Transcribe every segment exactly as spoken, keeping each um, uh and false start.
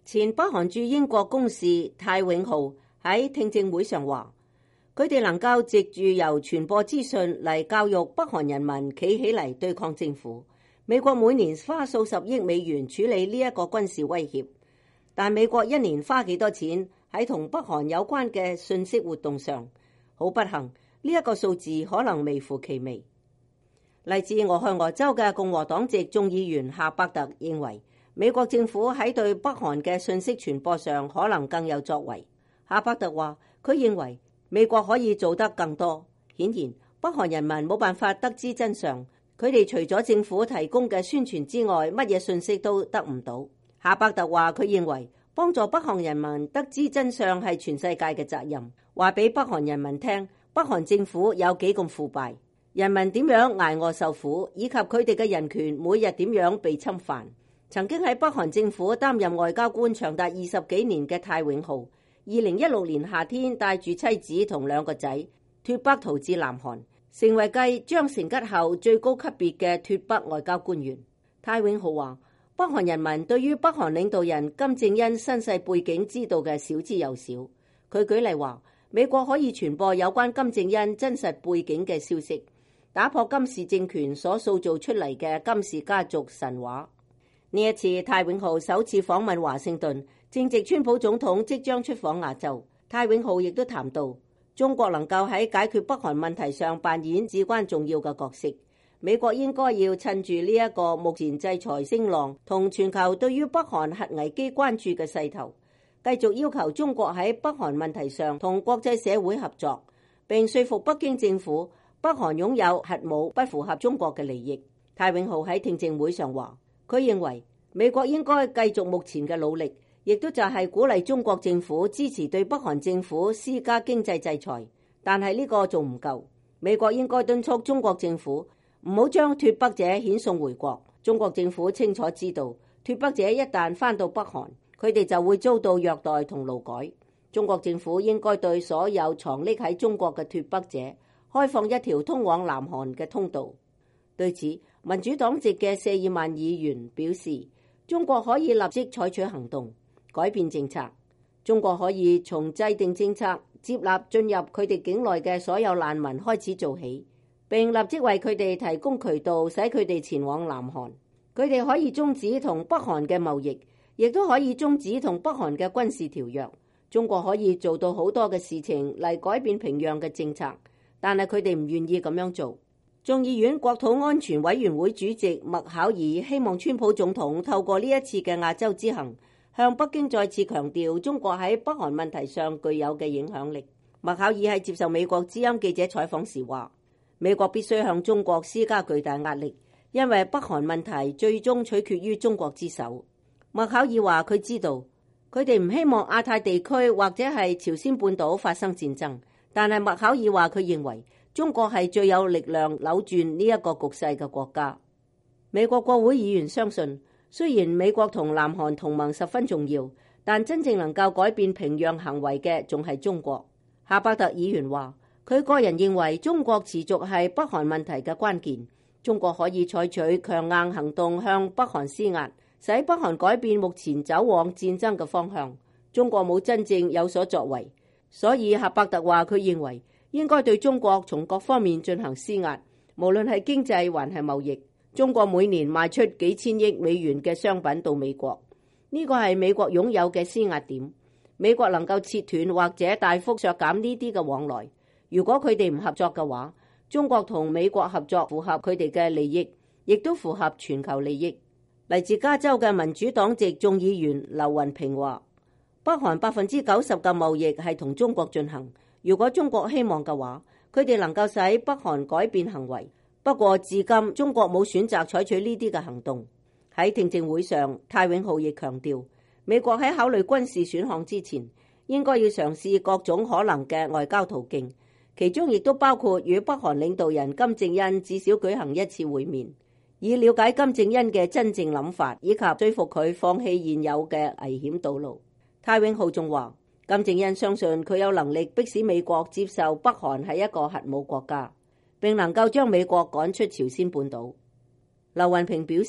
前北韓駐英國公使泰永浩喺聽證會上話，佢哋能夠藉住由傳播資訊嚟教育北韓人民企起嚟對抗政府。美國每年花數十億美元處理呢一個軍事威脅，但美國一年花幾多錢喺同北韓有關嘅信息活動上？好不幸，呢一個數字可能微乎其微。嚟自俄亥俄州嘅共和黨籍眾議員夏伯特認為，美國政府喺對北韓嘅信息傳播上可能更有作為。夏伯特話，佢認為美國可以做得更多。顯然，北韓人民冇辦法得知真相，佢哋除咗政府提供嘅宣傳之外，乜嘢信息都得唔到。夏伯特話，佢認為幫助北韓人民得知真相係全世界嘅責任，話俾北韓人民聽，北韓政府有幾咁腐敗，人民點樣捱餓受苦，以及佢哋嘅人權每日點樣被侵犯。曾經喺北韓政府擔任外交官長達二十幾年嘅泰永浩，二零一六年夏天帶住妻子同兩個仔脫北逃至南韓，成為繼張成吉後最高級別嘅脫北外交官員。泰永浩話，北韓人民對於北韓領導人金正恩身世背景知道嘅少之又少。佢舉例話，美國可以傳播有關金正恩真實背景嘅消息，打破金氏政權所塑造出嚟嘅金氏家族神話。呢一次泰永浩首次訪問華盛頓，正值川普總統即將出訪亞洲。泰永浩亦都談到，中國能夠喺解決北韓問題上扮演至關重要嘅角色。美國應該要趁住呢一個目前制裁聲浪同全球對於北韓核危機關注嘅勢頭，繼續要求中國喺北韓問題上同國際社會合作，並說服北京政府北韓擁有核武不符合中國嘅利益。泰永浩喺聽證會上話，佢認為美國應該繼續目前嘅努力，亦都就係鼓勵中國政府支持對北韓政府施加經濟制裁，但係呢個仲唔夠。美國應該敦促中國政府唔好將脫北者遣送回國。中國政府清楚知道，脫北者一旦返到北韓，佢哋就會遭到虐待同勞改。中國政府應該對所有藏匿喺中國嘅脫北者開放一條通往南韓嘅通道。對此，民主黨籍嘅謝爾曼議員表示，中國可以立即採取行動，改變政策。中國可以從制定政策、接納進入佢哋境內嘅所有難民開始做起，並立即為佢哋提供渠道，使佢哋前往南韓。佢哋可以終止同北韓嘅貿易，亦都可以終止同北韓嘅軍事條約。中國可以做到好多嘅事情嚟改變平壤嘅政策，但係佢哋唔願意咁樣做。眾議院國土安全委員會主席麥考爾希望川普總統透過呢一次嘅亞洲之行，向北京再次強調中國喺北韓問題上具有嘅影響力。麥考爾喺接受美國之音記者採訪時話，美國必須向中國施加巨大壓力，因為北韓問題最終取決於中國之手。麥考爾話，佢知道佢哋唔希望亞太地區或者係朝鮮半島發生戰爭，但係麥考爾話，佢認為中國係最有力量扭轉呢一個局勢嘅國家。美國國會議員相信，雖然美國同南韓同盟十分重要，但真正能夠改變平壤行為嘅仲係中國。夏伯特議員話，佢個人認為中國持續係北韓問題嘅關鍵，中國可以採取強硬行動向北韓施壓，使北韓改變目前走往戰爭嘅方向。中國冇真正有所作為，所以夏伯特話，佢認為應該對中國從各方面進行施壓，無論係經濟還係貿易。中國每年賣出幾千億美元嘅商品到美國，呢個係美國擁有嘅施壓點。美國能夠切斷或者大幅削減呢啲嘅往來。如果佢哋唔合作嘅話，中國同美國合作符合佢哋嘅利益，亦都符合全球利益。嚟自加州嘅民主黨籍眾議員劉雲平話，北韓百分之九十嘅貿易係同中國進行。如果中國希望嘅話，佢哋能夠使北韓改變行為。不過至今中國冇選擇採取呢啲嘅行動。喺聽證會上，泰永浩亦強調，美國喺考慮軍事選項之前，應該要嘗試各種可能嘅外交途徑，其中亦都包括與北韓領導人金正恩至少舉行一次會面，以了解金正恩嘅真正諗法，以及說服佢放棄現有嘅危險道路。泰永浩仲話，金正恩相信佢有能力迫使美國接受北韓係一個核武國家，並能夠將美國趕出朝鮮半島。劉雲平表示，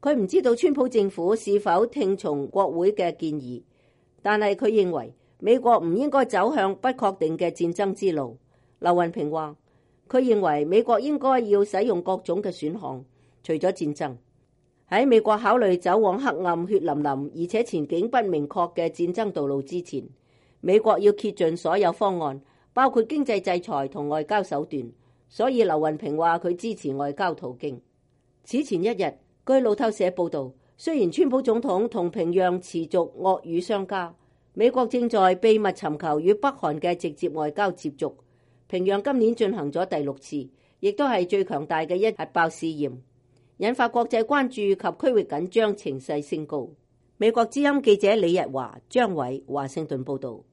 佢唔知道川普政府是否聽從國會嘅建議，但係佢認為美國唔應該走向不確定嘅戰爭之路。劉雲平話，佢認為美國應該要使用各種嘅選項，除咗戰爭。喺美國考慮走往黑暗、血淋淋而且前景不明確嘅戰爭道路之前，美國要竭盡所有方案，包括經濟制裁同外交手段。所以劉雲平話佢支持外交途徑。此前一日，據路透社報道，雖然川普總統同平壤持續惡語相加，美國正在秘密尋求與北韓嘅直接外交接觸。平壤今年進行咗第六次，亦都係最強大嘅一核爆試驗，引發國際關注及區域緊張情勢升高。美國之音記者李日華、張偉華盛頓報道。